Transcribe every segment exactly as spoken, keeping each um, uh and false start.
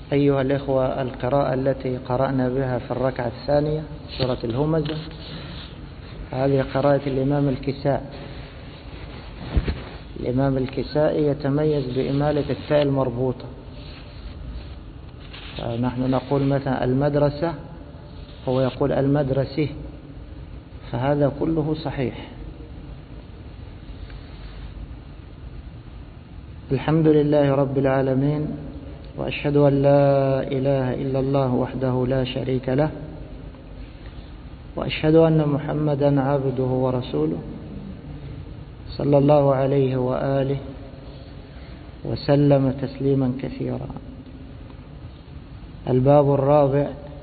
أيها الإخوة، القراءة التي قرأنا بها في الركعة الثانية سورة الهمزة هذه قراءة الإمام الكسائي. الإمام الكسائي يتميز بإمالة التاء المربوطة، نحن نقول مثلا المدرسة، هو يقول المدرسة، فهذا كله صحيح. الحمد لله رب العالمين، وأشهد أن لا إله إلا الله وحده لا شريك له، وأشهد أن محمدا عبده ورسوله صلى الله عليه وآله وسلم تسليما كثيرا. الباب الرابع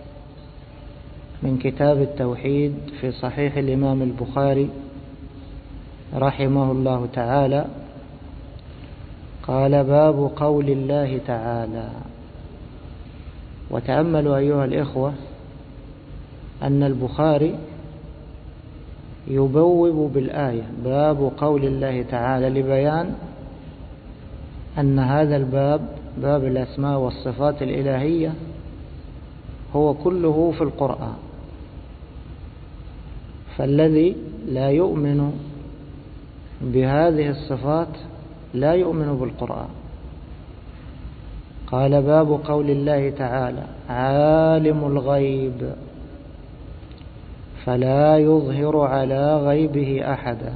من كتاب التوحيد في صحيح الإمام البخاري رحمه الله تعالى، قال: باب قول الله تعالى. وتأملوا أيها الإخوة أن البخاري يبوب بالآية باب قول الله تعالى لبيان أن هذا الباب، باب الأسماء والصفات الإلهية، هو كله في القرآن، فالذي لا يؤمن بهذه الصفات لا يؤمن بالقرآن. قال: باب قول الله تعالى: عالم الغيب فلا يظهر على غيبه أحدا.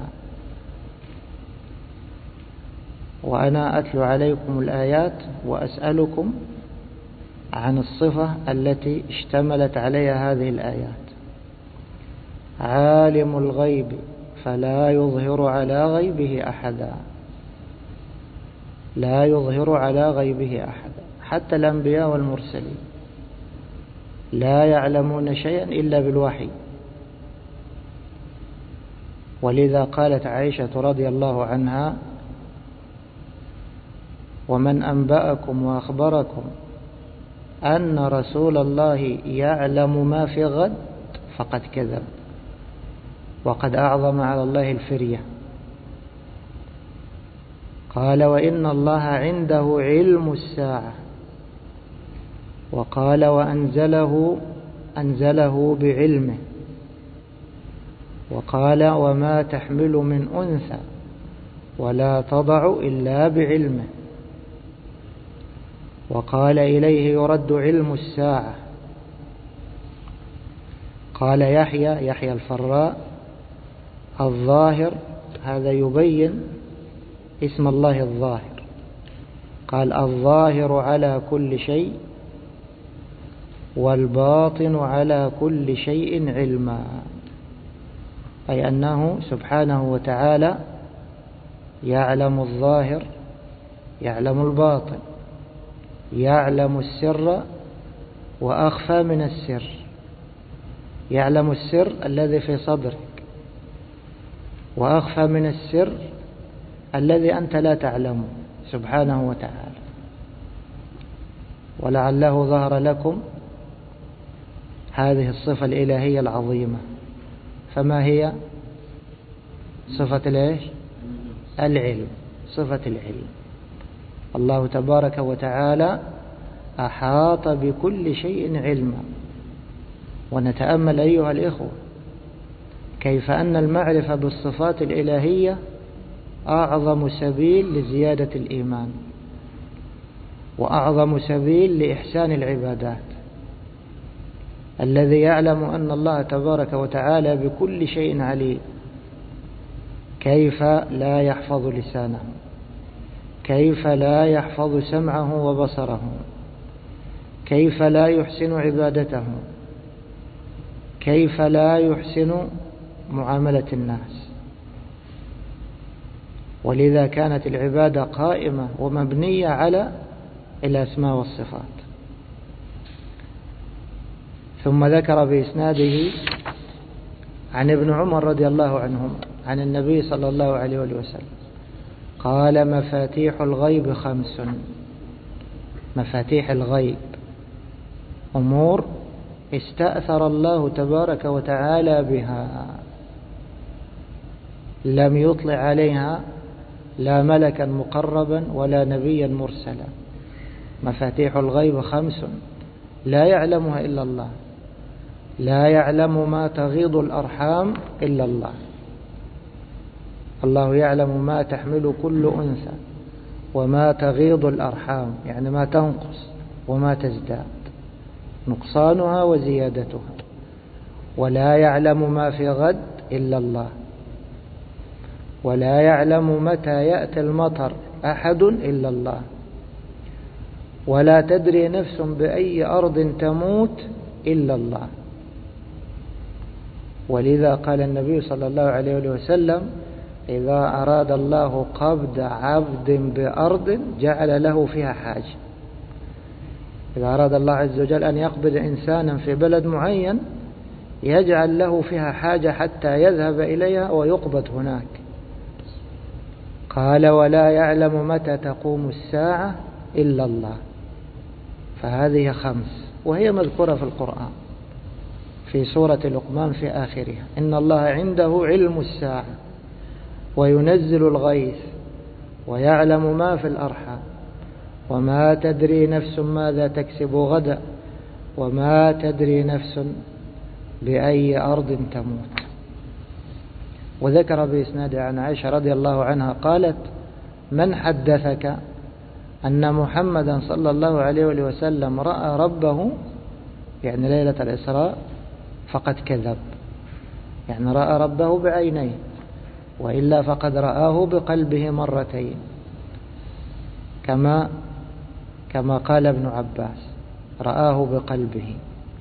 وأنا أتلو عليكم الآيات وأسألكم عن الصفة التي اشتملت عليها هذه الآيات. عالم الغيب فلا يظهر على غيبه أحدا، لا يظهر على غيبه أحدا. حتى الأنبياء والمرسلين لا يعلمون شيئا إلا بالوحي. ولذا قالت عائشة رضي الله عنها: ومن أنبأكم وأخبركم أن رسول الله يعلم ما في غد فقد كذب وقد أعظم على الله الفرية. قال: وإن الله عنده علم الساعة. وقال: وأنزله أنزله بعلمه. وقال: وما تحمل من أنثى ولا تضع إلا بعلمه. وقال: إليه يرد علم الساعة. قال يحيى يحيى الفراء: الظاهر، هذا يبين اسم الله الظاهر. قال: الظاهر على كل شيء والباطن على كل شيء علما، أي أنه سبحانه وتعالى يعلم الظاهر، يعلم الباطن، يعلم السر وأخفى من السر، يعلم السر الذي في صدرك وأخفى من السر الذي أنت لا تعلمه سبحانه وتعالى. ولعله ظهر لكم هذه الصفة الإلهية العظيمة. فما هي؟ صفة الإيش؟ العلم، صفة العلم. الله تبارك وتعالى أحاط بكل شيء علما. ونتأمل أيها الإخوة كيف أن المعرفة بالصفات الإلهية أعظم سبيل لزيادة الإيمان، وأعظم سبيل لإحسان العبادات. الذي يعلم أن الله تبارك وتعالى بكل شيء عليم، كيف لا يحفظ لسانه؟ كيف لا يحفظ سمعه وبصره؟ كيف لا يحسن عبادته؟ كيف لا يحسن معاملة الناس؟ ولذا كانت العبادة قائمة ومبنية على الأسماء والصفات. ثم ذكر بإسناده عن ابن عمر رضي الله عنهما عن النبي صلى الله عليه وسلم قال: مفاتيح الغيب خمس. مفاتيح الغيب أمور استأثر الله تبارك وتعالى بها، لم يطلع عليها لا ملكا مقربا ولا نبيا مرسلا، مفاتيح الغيب خمس لا يعلمها إلا الله. لا يعلم ما تغيض الأرحام إلا الله. الله يعلم ما تحمل كل أنثى وما تغيض الأرحام، يعني ما تنقص وما تزداد، نقصانها وزيادتها. ولا يعلم ما في غد إلا الله. ولا يعلم متى يأتي المطر أحد إلا الله. ولا تدري نفس بأي أرض تموت إلا الله. ولذا قال النبي صلى الله عليه وسلم: إذا أراد الله قبض عبد بأرض جعل له فيها حاجة. إذا أراد الله عز وجل أن يقبض إنسانا في بلد معين يجعل له فيها حاجة حتى يذهب إليها ويقبض هناك. قال: ولا يعلم متى تقوم الساعة إلا الله. فهذه خمس، وهي مذكورة في القرآن في سورة لقمان في آخرها: إن الله عنده علم الساعة وينزل الغيث ويعلم ما في الأرحام وما تدري نفس ماذا تكسب غدا وما تدري نفس بأي أرض تموت. وذكر بإسناد عن عائشة رضي الله عنها قالت: من حدثك أن محمدا صلى الله عليه وسلم رأى ربه، يعني ليلة الإسراء، فقد كذب، يعني رأى ربه بعينيه، وإلا فقد رآه بقلبه مرتين، كما كما قال ابن عباس: رآه بقلبه.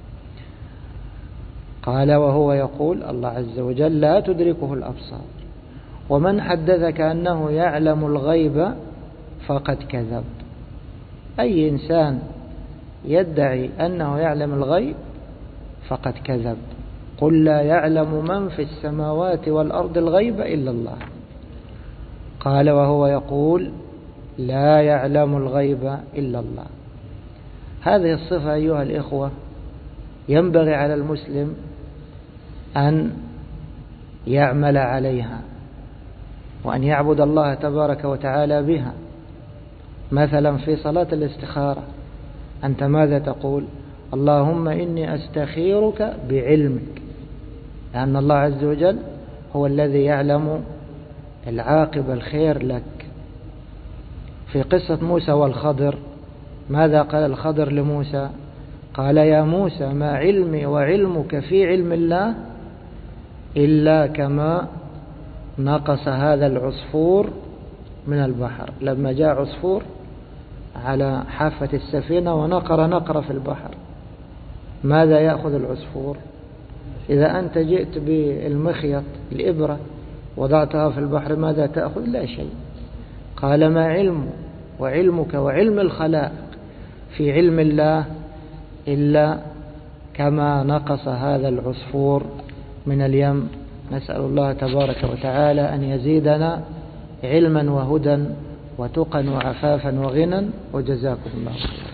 قال: وهو يقول الله عز وجل: لا تدركه الأبصار. ومن حدثك أنه يعلم الغيب فقد كذب. أي إنسان يدعي أنه يعلم الغيب فقد كذب. قل: لا يعلم من في السماوات والأرض الغيب إلا الله. قال: وهو يقول: لا يعلم الغيب إلا الله. هذه الصفة أيها الإخوة ينبغي على المسلم أن يعمل عليها وأن يعبد الله تبارك وتعالى بها. مثلا في صلاة الاستخارة أنت ماذا تقول؟ اللهم إني أستخيرك بعلمك، لأن الله عز وجل هو الذي يعلم العاقبة الخير لك. في قصة موسى والخضر ماذا قال الخضر لموسى؟ قال: يا موسى ما علمي وعلمك في علم الله إلا كما نقص هذا العصفور من البحر. لما جاء عصفور على حافة السفينة ونقر نقر في البحر، ماذا يأخذ العصفور؟ إذا أنت جئت بالمخيط الإبرة وضعتها في البحر ماذا تأخذ؟ لا شيء. قال: ما علم وعلمك وعلم الخلائق في علم الله إلا كما نقص هذا العصفور من اليم. نسأل الله تبارك وتعالى أن يزيدنا علما وهدى وتقا وعفافا وغنى، وجزاكم الله خيرا.